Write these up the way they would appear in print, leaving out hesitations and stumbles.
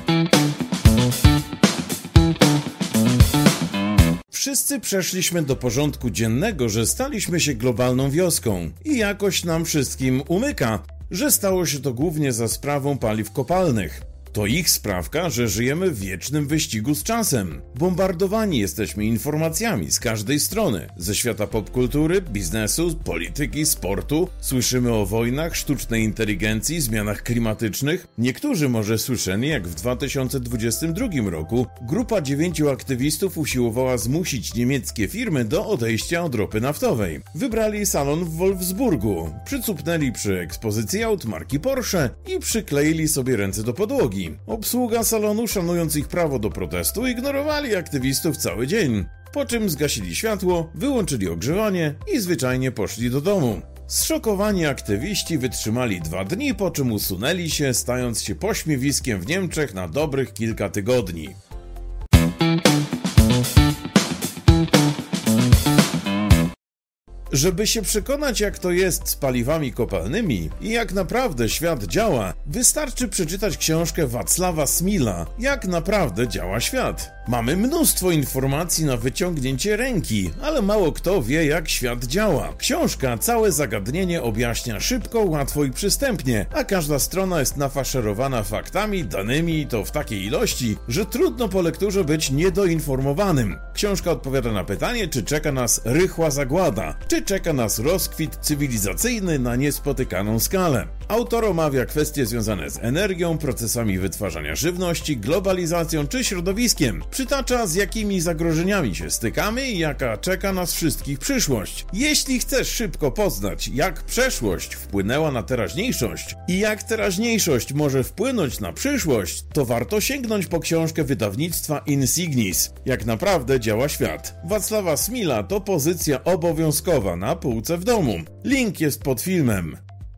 Wszyscy przeszliśmy do porządku dziennego, że staliśmy się globalną wioską i jakoś nam wszystkim umyka, że stało się to głównie za sprawą paliw kopalnych. To ich sprawka, że żyjemy w wiecznym wyścigu z czasem. Bombardowani jesteśmy informacjami z każdej strony. Ze świata popkultury, biznesu, polityki, sportu. Słyszymy o wojnach, sztucznej inteligencji, zmianach klimatycznych. Niektórzy może słyszeli, jak w 2022 roku grupa 9 aktywistów usiłowała zmusić niemieckie firmy do odejścia od ropy naftowej. Wybrali salon w Wolfsburgu, przycupnęli przy ekspozycji aut marki Porsche i przykleili sobie ręce do podłogi. Obsługa salonu, szanując ich prawo do protestu, ignorowali aktywistów cały dzień, po czym zgasili światło, wyłączyli ogrzewanie i zwyczajnie poszli do domu. Zszokowani aktywiści wytrzymali 2 dni, po czym usunęli się, stając się pośmiewiskiem w Niemczech na dobrych kilka tygodni. Żeby się przekonać, jak to jest z paliwami kopalnymi i jak naprawdę świat działa, wystarczy przeczytać książkę Wacława Smila Jak naprawdę działa świat. Mamy mnóstwo informacji na wyciągnięcie ręki, ale mało kto wie, jak świat działa. Książka całe zagadnienie objaśnia szybko, łatwo i przystępnie, a każda strona jest nafaszerowana faktami, danymi i to w takiej ilości, że trudno po lekturze być niedoinformowanym. Książka odpowiada na pytanie, czy czeka nas rychła zagłada, czy czeka nas rozkwit cywilizacyjny na niespotykaną skalę. Autor omawia kwestie związane z energią, procesami wytwarzania żywności, globalizacją czy środowiskiem. Przytacza, z jakimi zagrożeniami się stykamy i jaka czeka nas wszystkich przyszłość. Jeśli chcesz szybko poznać, jak przeszłość wpłynęła na teraźniejszość i jak teraźniejszość może wpłynąć na przyszłość, to warto sięgnąć po książkę wydawnictwa Insignis. Jak naprawdę działa świat. Wacława Smila to pozycja obowiązkowa na półce w domu. Link jest pod filmem.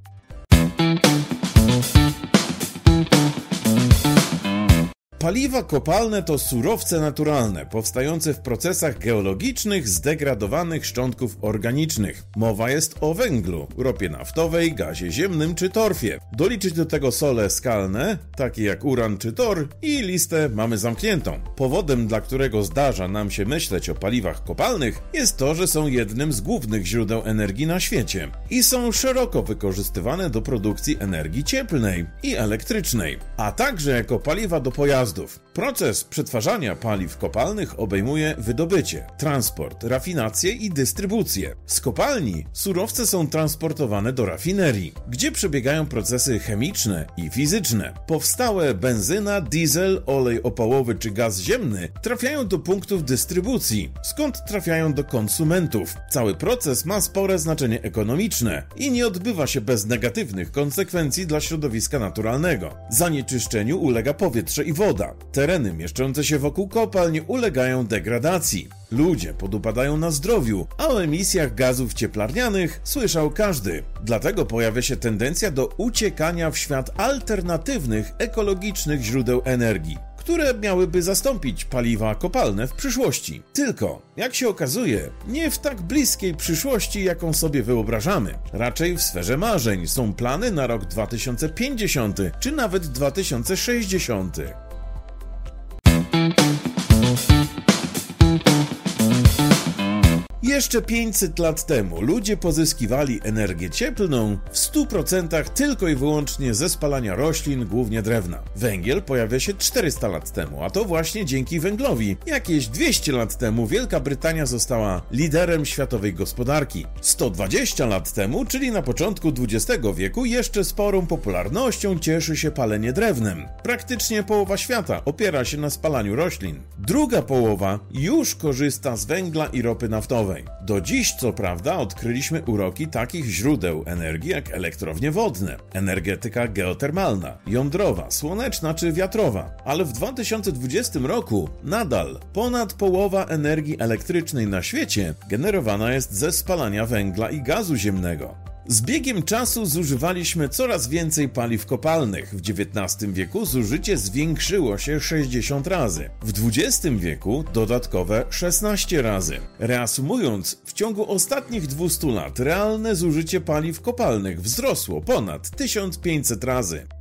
Paliwa kopalne to surowce naturalne, powstające w procesach geologicznych zdegradowanych szczątków organicznych. Mowa jest o węglu, ropie naftowej, gazie ziemnym czy torfie. Doliczyć do tego sole skalne, takie jak uran czy tor, i listę mamy zamkniętą. Powodem, dla którego zdarza nam się myśleć o paliwach kopalnych, jest to, że są jednym z głównych źródeł energii na świecie i są szeroko wykorzystywane do produkcji energii cieplnej i elektrycznej, a także jako paliwa do pojazdów. Proces przetwarzania paliw kopalnych obejmuje wydobycie, transport, rafinację i dystrybucję. Z kopalni surowce są transportowane do rafinerii, gdzie przebiegają procesy chemiczne i fizyczne. Powstałe benzyna, diesel, olej opałowy czy gaz ziemny trafiają do punktów dystrybucji, skąd trafiają do konsumentów. Cały proces ma spore znaczenie ekonomiczne i nie odbywa się bez negatywnych konsekwencji dla środowiska naturalnego. Zanieczyszczeniu ulega powietrze i woda. Tereny mieszczące się wokół kopalń ulegają degradacji. Ludzie podupadają na zdrowiu, a o emisjach gazów cieplarnianych słyszał każdy. Dlatego pojawia się tendencja do uciekania w świat alternatywnych, ekologicznych źródeł energii, które miałyby zastąpić paliwa kopalne w przyszłości. Tylko, jak się okazuje, nie w tak bliskiej przyszłości, jaką sobie wyobrażamy. Raczej w sferze marzeń są plany na rok 2050 czy nawet 2060. Jeszcze 500 lat temu ludzie pozyskiwali energię cieplną w 100% tylko i wyłącznie ze spalania roślin, głównie drewna. Węgiel pojawia się 400 lat temu, a to właśnie dzięki węglowi. Jakieś 200 lat temu Wielka Brytania została liderem światowej gospodarki. 120 lat temu, czyli na początku XX wieku, jeszcze sporą popularnością cieszy się palenie drewnem. Praktycznie połowa świata opiera się na spalaniu roślin. Druga połowa już korzysta z węgla i ropy naftowej. Do dziś, co prawda, odkryliśmy uroki takich źródeł energii jak elektrownie wodne, energetyka geotermalna, jądrowa, słoneczna czy wiatrowa, ale w 2020 roku nadal ponad połowa energii elektrycznej na świecie generowana jest ze spalania węgla i gazu ziemnego. Z biegiem czasu zużywaliśmy coraz więcej paliw kopalnych. W XIX wieku zużycie zwiększyło się 60 razy. W XX wieku dodatkowe 16 razy. Reasumując, w ciągu ostatnich 200 lat realne zużycie paliw kopalnych wzrosło ponad 1500 razy.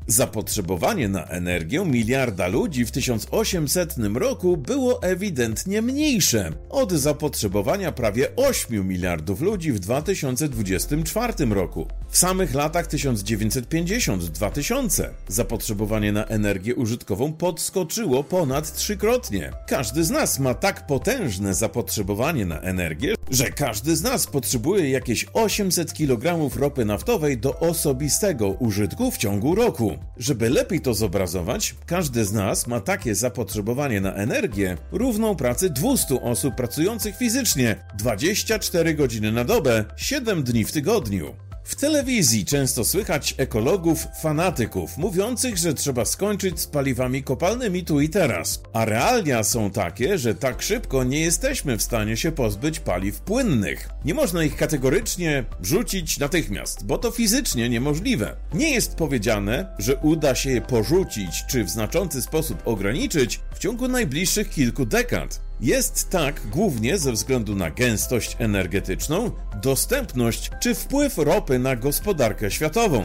Zapotrzebowanie na energię miliarda ludzi w 1800 roku było ewidentnie mniejsze od zapotrzebowania prawie 8 miliardów ludzi w 2024 roku. W samych latach 1950-2000 zapotrzebowanie na energię użytkową podskoczyło ponad trzykrotnie. Każdy z nas ma tak potężne zapotrzebowanie na energię, że każdy z nas potrzebuje jakieś 800 kg ropy naftowej do osobistego użytku w ciągu roku. Żeby lepiej to zobrazować, każdy z nas ma takie zapotrzebowanie na energię równą pracy 200 osób pracujących fizycznie 24 godziny na dobę, 7 dni w tygodniu. W telewizji często słychać ekologów, fanatyków, mówiących, że trzeba skończyć z paliwami kopalnymi tu i teraz. A realia są takie, że tak szybko nie jesteśmy w stanie się pozbyć paliw płynnych. Nie można ich kategorycznie rzucić natychmiast, bo to fizycznie niemożliwe. Nie jest powiedziane, że uda się je porzucić czy w znaczący sposób ograniczyć w ciągu najbliższych kilku dekad. Jest tak głównie ze względu na gęstość energetyczną, dostępność czy wpływ ropy na gospodarkę światową.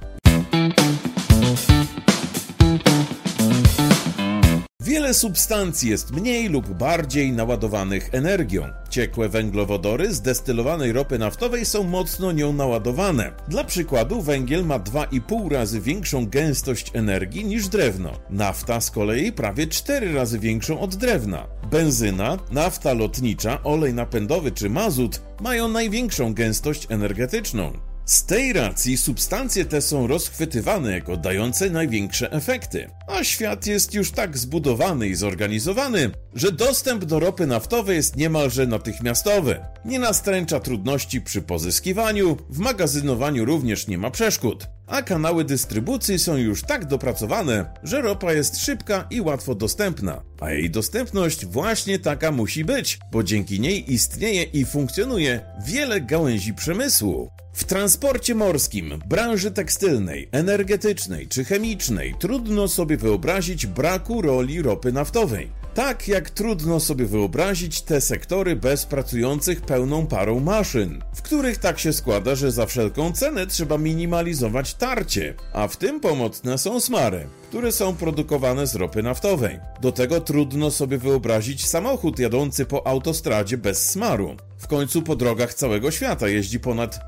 Wiele substancji jest mniej lub bardziej naładowanych energią. Ciekłe węglowodory z destylowanej ropy naftowej są mocno nią naładowane. Dla przykładu węgiel ma 2,5 razy większą gęstość energii niż drewno. Nafta z kolei prawie 4 razy większą od drewna. Benzyna, nafta lotnicza, olej napędowy czy mazut mają największą gęstość energetyczną. Z tej racji substancje te są rozchwytywane jako dające największe efekty, a świat jest już tak zbudowany i zorganizowany, że dostęp do ropy naftowej jest niemalże natychmiastowy. Nie nastręcza trudności przy pozyskiwaniu, w magazynowaniu również nie ma przeszkód, a kanały dystrybucji są już tak dopracowane, że ropa jest szybka i łatwo dostępna. A jej dostępność właśnie taka musi być, bo dzięki niej istnieje i funkcjonuje wiele gałęzi przemysłu. W transporcie morskim, branży tekstylnej, energetycznej czy chemicznej trudno sobie wyobrazić braku roli ropy naftowej. Tak jak trudno sobie wyobrazić te sektory bez pracujących pełną parą maszyn, w których tak się składa, że za wszelką cenę trzeba minimalizować tarcie, a w tym pomocne są smary, które są produkowane z ropy naftowej. Do tego trudno sobie wyobrazić samochód jadący po autostradzie bez smaru. W końcu po drogach całego świata jeździ ponad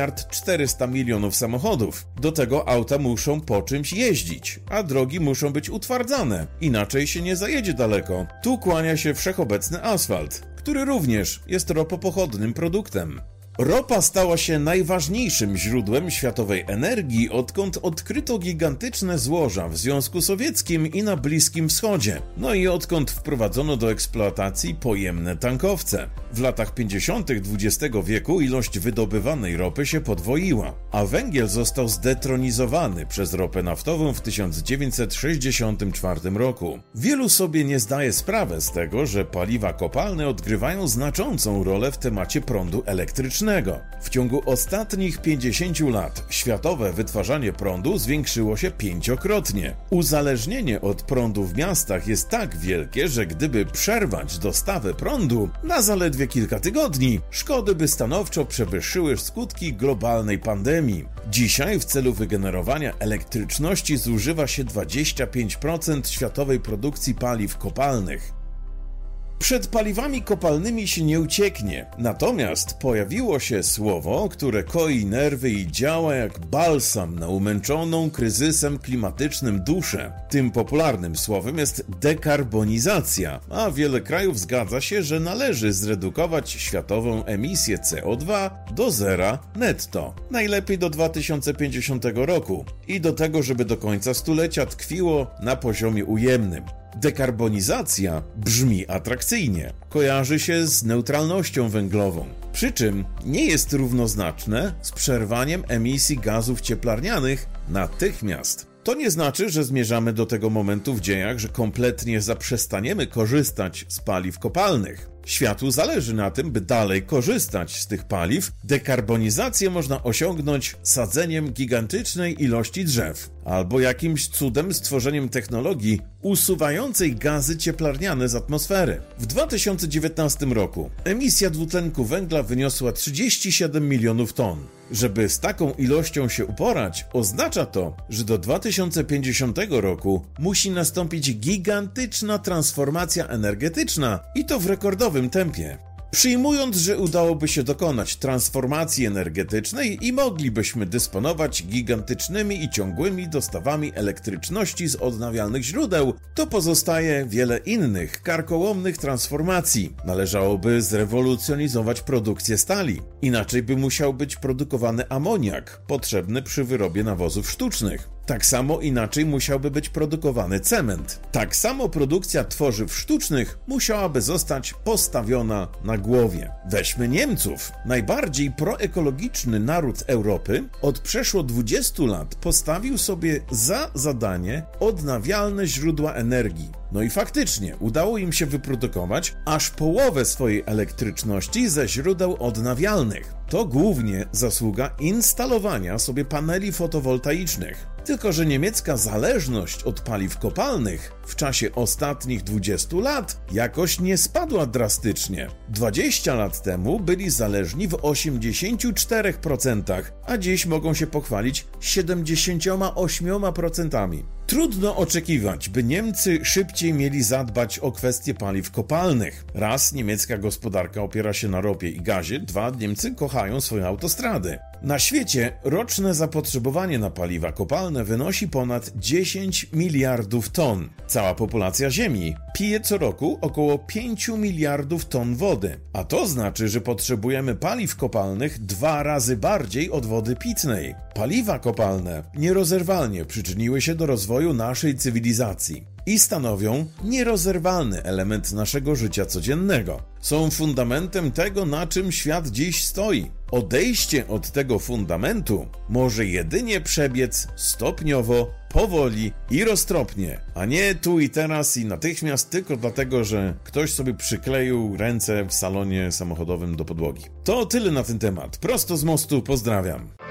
1,4 miliarda samochodów. Do tego auta muszą po czymś jeździć, a drogi muszą być utwardzane, inaczej się nie zajedzie daleko. Tu kłania się wszechobecny asfalt, który również jest ropopochodnym produktem. Ropa stała się najważniejszym źródłem światowej energii, odkąd odkryto gigantyczne złoża w Związku Sowieckim i na Bliskim Wschodzie, no i odkąd wprowadzono do eksploatacji pojemne tankowce. W latach 50. XX wieku ilość wydobywanej ropy się podwoiła, a węgiel został zdetronizowany przez ropę naftową w 1964 roku. Wielu sobie nie zdaje sprawy z tego, że paliwa kopalne odgrywają znaczącą rolę w temacie prądu elektrycznego. W ciągu ostatnich 50 lat światowe wytwarzanie prądu zwiększyło się 5-krotnie. Uzależnienie od prądu w miastach jest tak wielkie, że gdyby przerwać dostawę prądu na zaledwie kilka tygodni, szkody by stanowczo przewyższyły skutki globalnej pandemii. Dzisiaj w celu wygenerowania elektryczności zużywa się 25% światowej produkcji paliw kopalnych. Przed paliwami kopalnymi się nie ucieknie, natomiast pojawiło się słowo, które koi nerwy i działa jak balsam na umęczoną kryzysem klimatycznym duszę. Tym popularnym słowem jest dekarbonizacja, a wiele krajów zgadza się, że należy zredukować światową emisję CO2 do zera netto. Najlepiej do 2050 roku i do tego, żeby do końca stulecia tkwiło na poziomie ujemnym. Dekarbonizacja brzmi atrakcyjnie, kojarzy się z neutralnością węglową, przy czym nie jest równoznaczne z przerwaniem emisji gazów cieplarnianych natychmiast. To nie znaczy, że zmierzamy do tego momentu w dziejach, że kompletnie zaprzestaniemy korzystać z paliw kopalnych. Światu zależy na tym, by dalej korzystać z tych paliw. Dekarbonizację można osiągnąć sadzeniem gigantycznej ilości drzew, albo jakimś cudem stworzeniem technologii usuwającej gazy cieplarniane z atmosfery. W 2019 roku emisja dwutlenku węgla wyniosła 37 milionów ton. Żeby z taką ilością się uporać, oznacza to, że do 2050 roku musi nastąpić gigantyczna transformacja energetyczna i to w rekordowym tempie. Przyjmując, że udałoby się dokonać transformacji energetycznej i moglibyśmy dysponować gigantycznymi i ciągłymi dostawami elektryczności z odnawialnych źródeł, to pozostaje wiele innych, karkołomnych transformacji. Należałoby zrewolucjonizować produkcję stali. Inaczej by musiał być produkowany amoniak, potrzebny przy wyrobie nawozów sztucznych. Tak samo inaczej musiałby być produkowany cement. Tak samo produkcja tworzyw sztucznych musiałaby zostać postawiona na głowie. Weźmy Niemców. Najbardziej proekologiczny naród Europy od przeszło 20 lat postawił sobie za zadanie odnawialne źródła energii. No i faktycznie udało im się wyprodukować aż połowę swojej elektryczności ze źródeł odnawialnych. To głównie zasługa instalowania sobie paneli fotowoltaicznych. Tylko że niemiecka zależność od paliw kopalnych w czasie ostatnich 20 lat jakoś nie spadła drastycznie. 20 lat temu byli zależni w 84%, a dziś mogą się pochwalić 78%. Trudno oczekiwać, by Niemcy szybciej mieli zadbać o kwestie paliw kopalnych. Raz, niemiecka gospodarka opiera się na ropie i gazie, dwa, Niemcy kochają swoje autostrady. Na świecie roczne zapotrzebowanie na paliwa kopalne wynosi ponad 10 miliardów ton. Cała populacja Ziemi pije co roku około 5 miliardów ton wody, a to znaczy, że potrzebujemy paliw kopalnych 2 razy bardziej od wody pitnej. Paliwa kopalne nierozerwalnie przyczyniły się do rozwoju naszej cywilizacji i stanowią nierozerwalny element naszego życia codziennego. Są fundamentem tego, na czym świat dziś stoi. Odejście od tego fundamentu może jedynie przebiec stopniowo, powoli i roztropnie, a nie tu i teraz i natychmiast tylko dlatego, że ktoś sobie przykleił ręce w salonie samochodowym do podłogi. To tyle na ten temat. Prosto z mostu pozdrawiam.